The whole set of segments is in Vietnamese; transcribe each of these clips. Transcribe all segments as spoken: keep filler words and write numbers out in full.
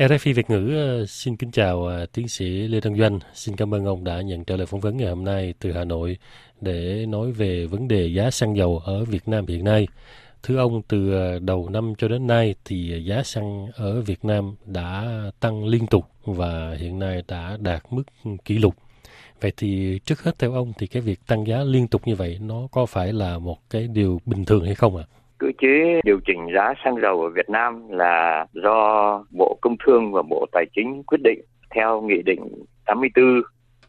rờ ép i Việt ngữ xin kính chào tiến sĩ Lê Đăng Doanh. Xin cảm ơn ông đã nhận trả lời phỏng vấn ngày hôm nay từ Hà Nội để nói về vấn đề giá xăng dầu ở Việt Nam hiện nay. Thưa ông, từ đầu năm cho đến nay thì giá xăng ở Việt Nam đã tăng liên tục và hiện nay đã đạt mức kỷ lục. Vậy thì trước hết theo ông thì cái việc tăng giá liên tục như vậy nó có phải là một cái điều bình thường hay không ạ? À? Cơ chế điều chỉnh giá xăng dầu ở Việt Nam là do Bộ Công Thương và Bộ Tài chính quyết định theo Nghị định tám mươi tư,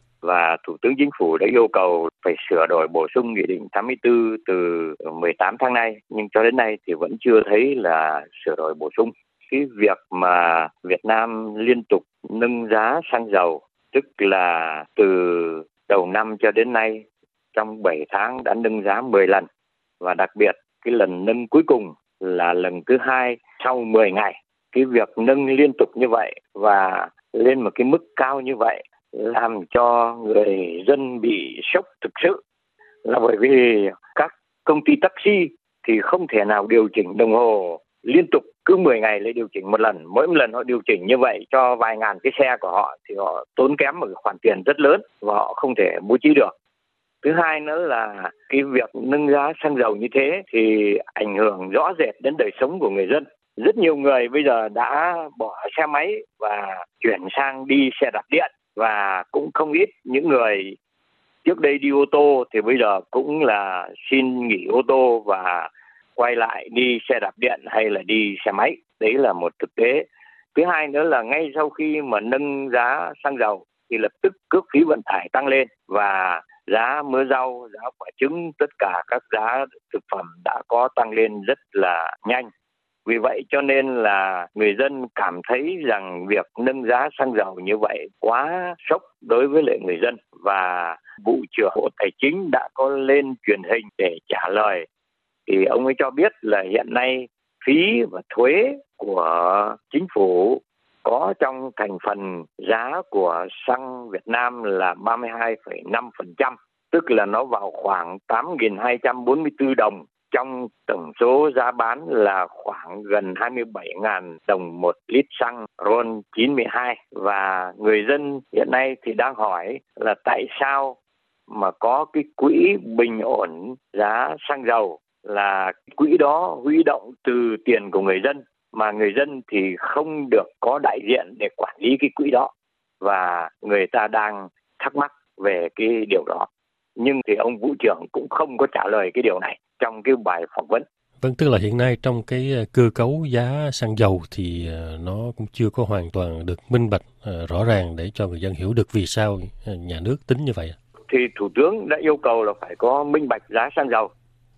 và Thủ tướng Chính phủ đã yêu cầu phải sửa đổi bổ sung Nghị định tám mươi tư từ mười tám tháng nay, nhưng cho đến nay thì vẫn chưa thấy là sửa đổi bổ sung. Cái việc mà Việt Nam liên tục nâng giá xăng dầu, tức là từ đầu năm cho đến nay trong bảy tháng đã nâng giá mười lần, và đặc biệt cái lần nâng cuối cùng là lần thứ hai sau mười ngày. Cái việc nâng liên tục như vậy và lên một cái mức cao như vậy làm cho người dân bị sốc thực sự, là bởi vì các công ty taxi thì không thể nào điều chỉnh đồng hồ liên tục cứ mười ngày lấy điều chỉnh một lần. Mỗi một lần họ điều chỉnh như vậy cho vài ngàn cái xe của họ thì họ tốn kém một khoản tiền rất lớn và họ không thể bố trí được. Thứ hai nữa là cái việc nâng giá xăng dầu như thế thì ảnh hưởng rõ rệt đến đời sống của người dân. Rất nhiều người bây giờ đã bỏ xe máy và chuyển sang đi xe đạp điện, và cũng không ít những người trước đây đi ô tô thì bây giờ cũng là xin nghỉ ô tô và quay lại đi xe đạp điện hay là đi xe máy. Đấy là một thực tế. Thứ hai nữa là ngay sau khi mà nâng giá xăng dầu thì lập tức cước phí vận tải tăng lên, và giá mỡ rau, giá quả trứng, tất cả các giá thực phẩm đã có tăng lên rất là nhanh. Vì vậy cho nên là người dân cảm thấy rằng việc nâng giá xăng dầu như vậy quá sốc đối với lại người dân, và Vụ trưởng Bộ Tài chính đã có lên truyền hình để trả lời. Thì ông ấy cho biết là hiện nay phí và thuế của chính phủ có trong thành phần giá của xăng Việt Nam là ba mươi hai phẩy năm phần trăm, tức là nó vào khoảng tám nghìn hai trăm bốn mươi tư đồng. Trong tổng số giá bán là khoảng gần hai mươi bảy nghìn đồng một lít xăng RON chín mươi hai. Và người dân hiện nay thì đang hỏi là tại sao mà có cái quỹ bình ổn giá xăng dầu, là quỹ đó huy động từ tiền của người dân, mà người dân thì không được có đại diện để quản lý cái quỹ đó. Và người ta đang thắc mắc về cái điều đó. Nhưng thì ông Vụ trưởng cũng không có trả lời cái điều này trong cái bài phỏng vấn. Vâng, tức là hiện nay trong cái cơ cấu giá xăng dầu thì nó cũng chưa có hoàn toàn được minh bạch rõ ràng để cho người dân hiểu được vì sao nhà nước tính như vậy. Thì Thủ tướng đã yêu cầu là phải có minh bạch giá xăng dầu.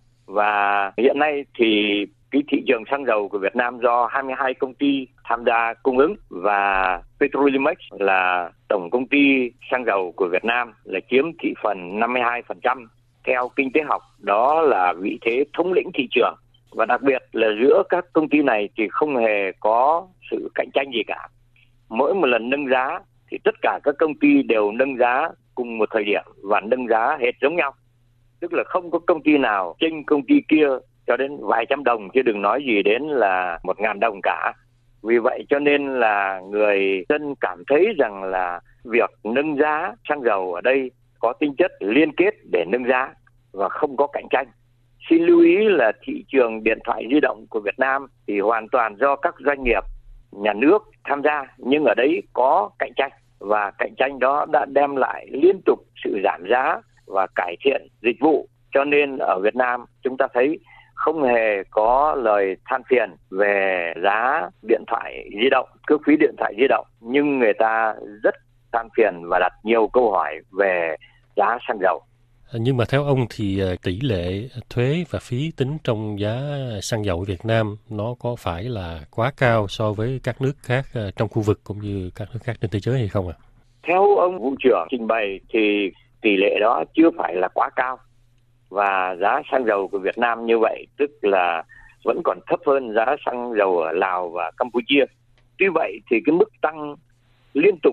Và hiện nay thì cái thị trường xăng dầu của Việt Nam do hai mươi hai công ty tham gia cung ứng, và Petrolimex là tổng công ty xăng dầu của Việt Nam là chiếm thị phần năm mươi hai phần trăm. Theo kinh tế học, đó là vị thế thống lĩnh thị trường. Và đặc biệt là giữa các công ty này thì không hề có sự cạnh tranh gì cả. Mỗi một lần nâng giá thì tất cả các công ty đều nâng giá cùng một thời điểm và nâng giá hệt giống nhau. Tức là không có công ty nào chênh công ty kia cho đến vài trăm đồng, chứ đừng nói gì đến là một ngàn đồng cả. Vì vậy cho nên là người dân cảm thấy rằng là việc nâng giá xăng dầu ở đây có tính chất liên kết để nâng giá và không có cạnh tranh. Xin lưu ý là thị trường điện thoại di động của Việt Nam thì hoàn toàn do các doanh nghiệp nhà nước tham gia, nhưng ở đấy có cạnh tranh, và cạnh tranh đó đã đem lại liên tục sự giảm giá và cải thiện dịch vụ. Cho nên ở Việt Nam chúng ta thấy không hề có lời than phiền về giá điện thoại di động, cước phí điện thoại di động, nhưng người ta rất than phiền và đặt nhiều câu hỏi về giá xăng dầu. Nhưng mà theo ông thì tỷ lệ thuế và phí tính trong giá xăng dầu ở Việt Nam nó có phải là quá cao so với các nước khác trong khu vực cũng như các nước khác trên thế giới hay không ạ? À? Theo ông Vụ trưởng trình bày thì tỷ lệ đó chưa phải là quá cao, và giá xăng dầu của Việt Nam như vậy tức là vẫn còn thấp hơn giá xăng dầu ở Lào và Campuchia. Tuy vậy thì cái mức tăng liên tục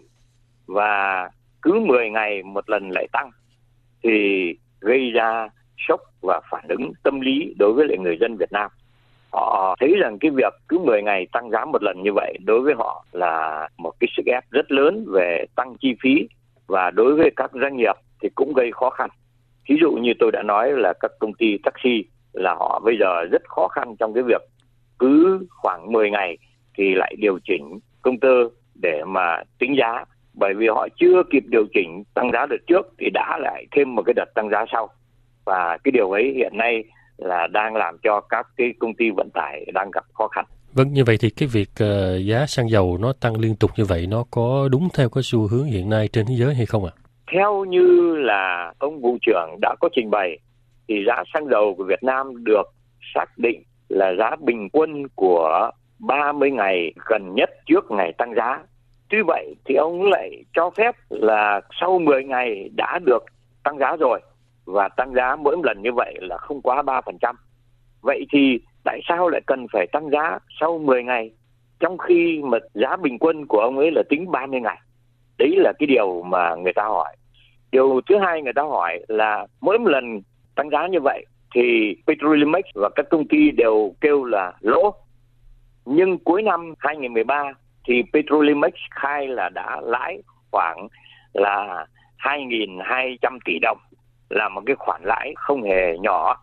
và cứ mười ngày một lần lại tăng thì gây ra sốc và phản ứng tâm lý đối với lại người dân Việt Nam. Họ thấy rằng cái việc cứ mười ngày tăng giá một lần như vậy đối với họ là một cái sức ép rất lớn về tăng chi phí, và đối với các doanh nghiệp thì cũng gây khó khăn. Ví dụ như tôi đã nói là các công ty taxi là họ bây giờ rất khó khăn trong cái việc cứ khoảng mười ngày thì lại điều chỉnh công tơ để mà tính giá, bởi vì họ chưa kịp điều chỉnh tăng giá đợt trước thì đã lại thêm một cái đợt tăng giá sau, và cái điều ấy hiện nay là đang làm cho các cái công ty vận tải đang gặp khó khăn. Vâng, như vậy thì cái việc uh, giá xăng dầu nó tăng liên tục như vậy nó có đúng theo cái xu hướng hiện nay trên thế giới hay không ạ? Theo như là ông Vụ trưởng đã có trình bày thì giá xăng dầu của Việt Nam được xác định là giá bình quân của ba mươi ngày gần nhất trước ngày tăng giá. Tuy vậy thì ông lại cho phép là sau mười ngày đã được tăng giá rồi, và tăng giá mỗi lần như vậy là không quá ba phần trăm. Vậy thì tại sao lại cần phải tăng giá sau mười ngày, trong khi mà giá bình quân của ông ấy là tính ba mươi ngày? Đấy là cái điều mà người ta hỏi. Điều thứ hai người ta hỏi là mỗi một lần tăng giá như vậy thì Petrolimex và các công ty đều kêu là lỗ. Nhưng cuối năm hai không một ba thì Petrolimex khai là đã lãi khoảng là hai nghìn hai trăm tỷ đồng, là một cái khoản lãi không hề nhỏ.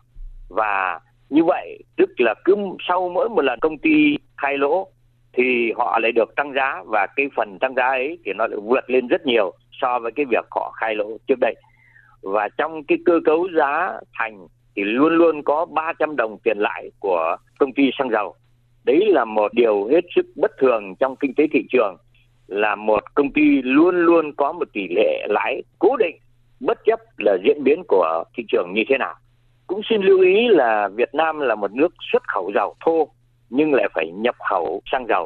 Và như vậy tức là cứ sau mỗi một lần công ty khai lỗ thì họ lại được tăng giá, và cái phần tăng giá ấy thì nó lại vượt lên rất nhiều so với cái việc họ khai lỗ trước đây. Và trong cái cơ cấu giá thành thì luôn luôn có ba trăm đồng tiền lãi của công ty xăng dầu. Đấy là một điều hết sức bất thường trong kinh tế thị trường, là một công ty luôn luôn có một tỷ lệ lãi cố định bất chấp là diễn biến của thị trường như thế nào. Cũng xin lưu ý là Việt Nam là một nước xuất khẩu dầu thô nhưng lại phải nhập khẩu xăng dầu.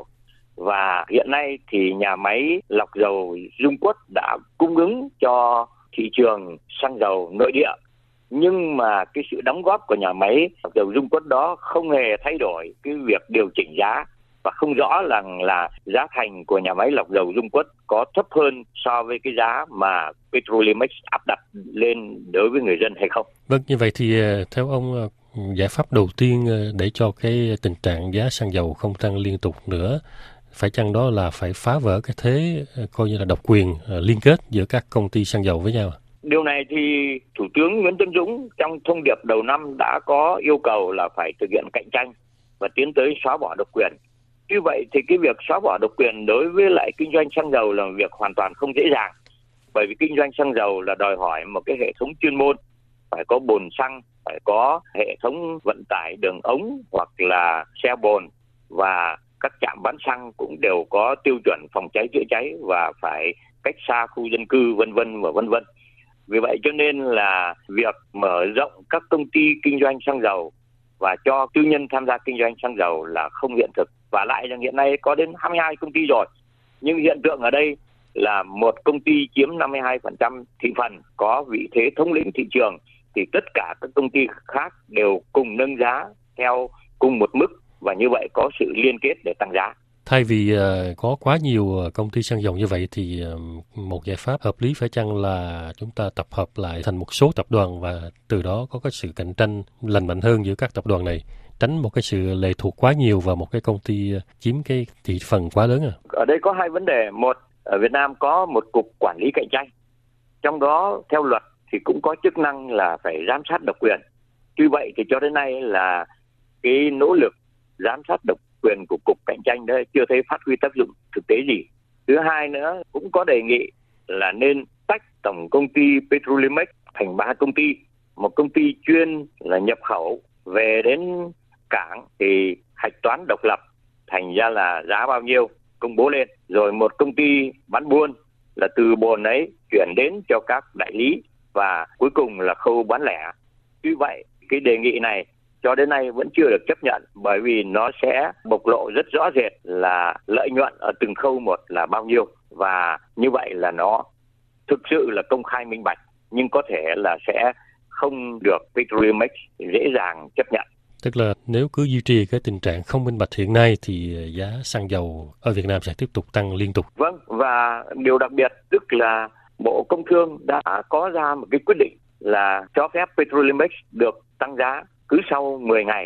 Và hiện nay thì nhà máy lọc dầu Dung Quất đã cung ứng cho thị trường xăng dầu nội địa. Nhưng mà cái sự đóng góp của nhà máy lọc dầu Dung Quất đó không hề thay đổi cái việc điều chỉnh giá, và không rõ rằng là giá thành của nhà máy lọc dầu Dung Quất có thấp hơn so với cái giá mà Petrolimex áp đặt lên đối với người dân hay không. Vâng, như vậy thì theo ông, giải pháp đầu tiên để cho cái tình trạng giá xăng dầu không tăng liên tục nữa, phải chăng đó là phải phá vỡ cái thế coi như là độc quyền liên kết giữa các công ty xăng dầu với nhau? Điều này thì Thủ tướng Nguyễn Tấn Dũng trong thông điệp đầu năm đã có yêu cầu là phải thực hiện cạnh tranh và tiến tới xóa bỏ độc quyền. Tuy vậy thì cái việc xóa bỏ độc quyền đối với lại kinh doanh xăng dầu là một việc hoàn toàn không dễ dàng, bởi vì kinh doanh xăng dầu là đòi hỏi một cái hệ thống chuyên môn, phải có bồn xăng, phải có hệ thống vận tải đường ống hoặc là xe bồn, và các trạm bán xăng cũng đều có tiêu chuẩn phòng cháy chữa cháy và phải cách xa khu dân cư, vân vân và vân vân. Vì vậy cho nên là việc mở rộng các công ty kinh doanh xăng dầu và cho tư nhân tham gia kinh doanh xăng dầu là không hiện thực. Và lại rằng hiện nay có đến hai mươi hai công ty rồi, nhưng hiện tượng ở đây là một công ty chiếm năm mươi hai phần trăm thị phần, có vị thế thống lĩnh thị trường, thì tất cả các công ty khác đều cùng nâng giá theo cùng một mức, và như vậy có sự liên kết để tăng giá. Thay vì uh, có quá nhiều công ty xăng dầu như vậy thì uh, một giải pháp hợp lý phải chăng là chúng ta tập hợp lại thành một số tập đoàn, và từ đó có cái sự cạnh tranh lành mạnh hơn giữa các tập đoàn này, tránh một cái sự lệ thuộc quá nhiều vào một cái công ty chiếm cái thị phần quá lớn à? Ở đây có hai vấn đề. Một, ở Việt Nam có một cục quản lý cạnh tranh, trong đó theo luật thì cũng có chức năng là phải giám sát độc quyền. Tuy vậy thì cho đến nay là cái nỗ lực giám sát độc quyền của cục cạnh tranh đấy chưa thấy phát huy tác dụng thực tế gì. Thứ hai nữa, cũng có đề nghị là nên tách tổng công ty Petrolimex thành ba công ty. Một công ty chuyên là nhập khẩu về đến cảng thì hạch toán độc lập, thành ra là giá bao nhiêu công bố lên. Rồi một công ty bán buôn là từ bồn ấy chuyển đến cho các đại lý, và cuối cùng là khâu bán lẻ. Tuy vậy, cái đề nghị này cho đến nay vẫn chưa được chấp nhận, bởi vì nó sẽ bộc lộ rất rõ rệt là lợi nhuận ở từng khâu một là bao nhiêu, và như vậy là nó thực sự là công khai minh bạch, nhưng có thể là sẽ không được Petrolimex dễ dàng chấp nhận. Tức là nếu cứ duy trì cái tình trạng không minh bạch hiện nay thì giá xăng dầu ở Việt Nam sẽ tiếp tục tăng liên tục. Vâng, và điều đặc biệt tức là Bộ Công Thương đã có ra một cái quyết định là cho phép Petrolimex được tăng giá cứ sau mười ngày,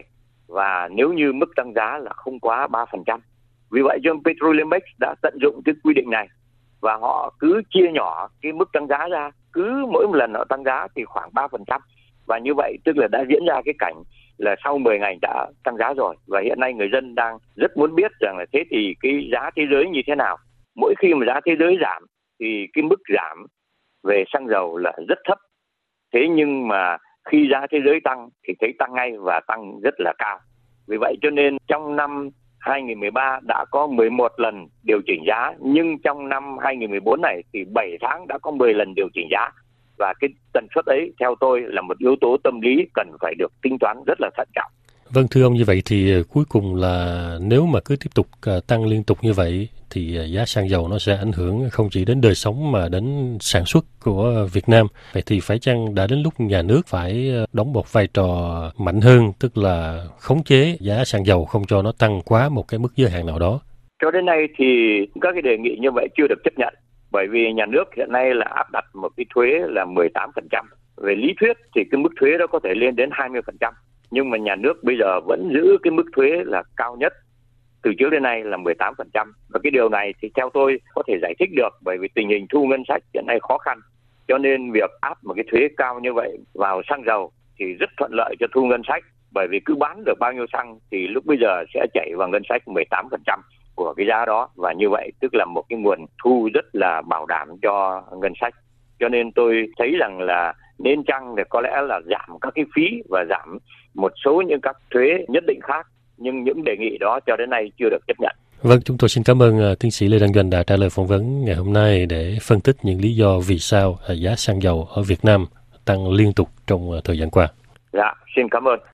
và nếu như mức tăng giá là không quá ba phần trăm. Vì vậy cho Petrolimex đã tận dụng cái quy định này và họ cứ chia nhỏ cái mức tăng giá ra, cứ mỗi một lần họ tăng giá thì khoảng ba phần trăm. Và như vậy tức là đã diễn ra cái cảnh là sau mười ngày đã tăng giá rồi. Và hiện nay người dân đang rất muốn biết rằng là thế thì cái giá thế giới như thế nào. Mỗi khi mà giá thế giới giảm thì cái mức giảm về xăng dầu là rất thấp. Thế nhưng mà khi giá thế giới tăng thì thấy tăng ngay và tăng rất là cao. Vì vậy cho nên trong năm hai không một ba đã có mười một lần điều chỉnh giá, nhưng trong năm hai không một bốn này thì bảy tháng đã có mười lần điều chỉnh giá. Và cái tần suất ấy theo tôi là một yếu tố tâm lý cần phải được tính toán rất là thận trọng. Vâng, thưa ông, như vậy thì cuối cùng là nếu mà cứ tiếp tục tăng liên tục như vậy thì giá xăng dầu nó sẽ ảnh hưởng không chỉ đến đời sống mà đến sản xuất của Việt Nam. Vậy thì phải chăng đã đến lúc nhà nước phải đóng một vai trò mạnh hơn, tức là khống chế giá xăng dầu không cho nó tăng quá một cái mức giới hạn nào đó? Cho đến nay thì các cái đề nghị như vậy chưa được chấp nhận, bởi vì nhà nước hiện nay là áp đặt một cái thuế là mười tám phần trăm. Về lý thuyết thì cái mức thuế đó có thể lên đến hai mươi phần trăm. Nhưng mà nhà nước bây giờ vẫn giữ cái mức thuế là cao nhất từ trước đến nay là mười tám phần trăm. Và cái điều này thì theo tôi có thể giải thích được, bởi vì tình hình thu ngân sách hiện nay khó khăn. Cho nên việc áp một cái thuế cao như vậy vào xăng dầu thì rất thuận lợi cho thu ngân sách. Bởi vì cứ bán được bao nhiêu xăng thì lúc bây giờ sẽ chảy vào ngân sách mười tám phần trăm của cái giá đó. Và như vậy tức là một cái nguồn thu rất là bảo đảm cho ngân sách. Cho nên tôi thấy rằng là nên chăng thì có lẽ là giảm các cái phí và giảm một số những các thuế nhất định khác. Nhưng những đề nghị đó cho đến nay chưa được chấp nhận. Vâng, chúng tôi xin cảm ơn uh, tiến sĩ Lê Đăng Doanh đã trả lời phỏng vấn ngày hôm nay để phân tích những lý do vì sao uh, giá xăng dầu ở Việt Nam tăng liên tục trong uh, thời gian qua. Dạ, xin cảm ơn.